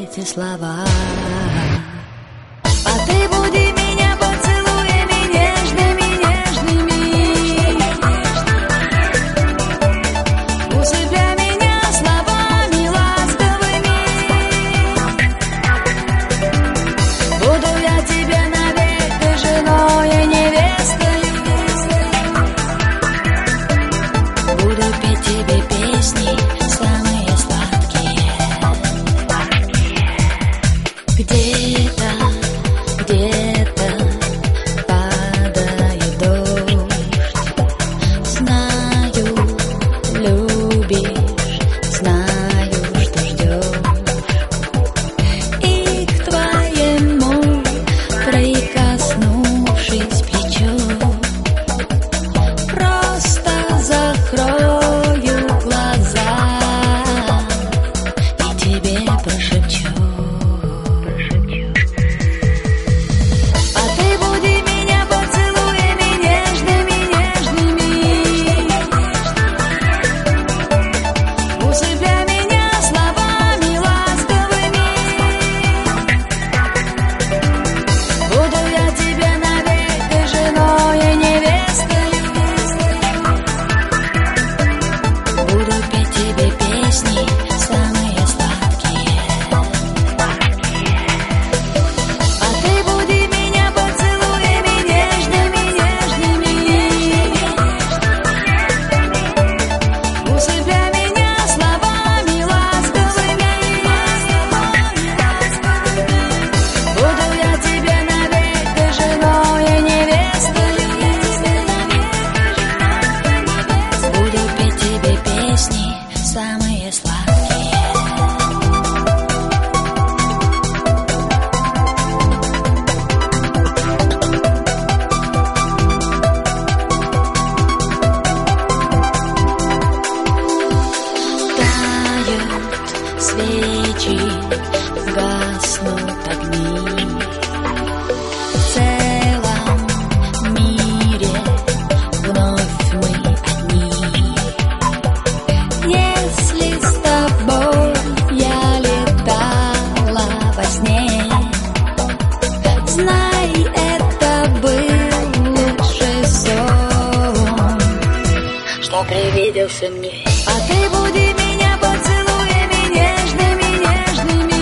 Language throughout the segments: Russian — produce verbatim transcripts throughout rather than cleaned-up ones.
эти слова. А ты буди меня поцелуями нежными, нежными. Усыпляй меня словами ласковыми. Буду я тебе навек женой и невестой. Буду петь тебе песни самые сладкие. Где-то, где-то падает дождь. Знаю, любишь, знаю, что ждешь. И к твоему, прикоснувшись плечом, просто закрою глаза и тебе прошепчу. А ты буди меня поцелуями нежными, нежными. Усыпляй меня словами ласковыми. Буду я тебе навек женой и невестой. Буду петь тебе песни самые сладкие. А ты буди меня поцелуями нежными, нежными. Усыпляй меня словами ласковыми. Буду я тебе навек женой и невестой. Буду петь тебе песни самые сладкие. Тают свечи, гаснут огни. В целом мире вновь мы одни. Если с тобой я летала во сне, знай, это был лучший сон, что привиделся мне. А ты буди меня поцелуями нежными, нежными.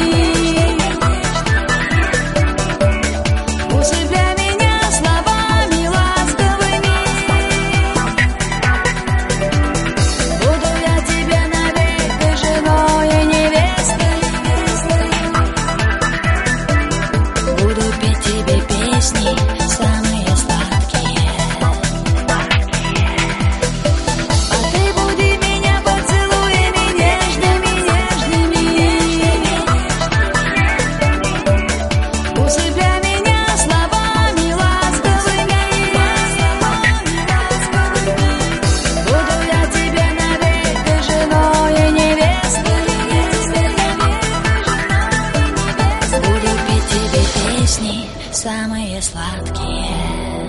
Усыпляй меня словами ласковыми. Буду я тебе навек женой и невестой. Буду петь тебе песни самые сладкие. А ты буди меня поцелуями нежными, нежными. Усыпляй меня словами ласковыми. Буду я тебе навек женой и невестой. Буду петь тебе песни самые сладкие.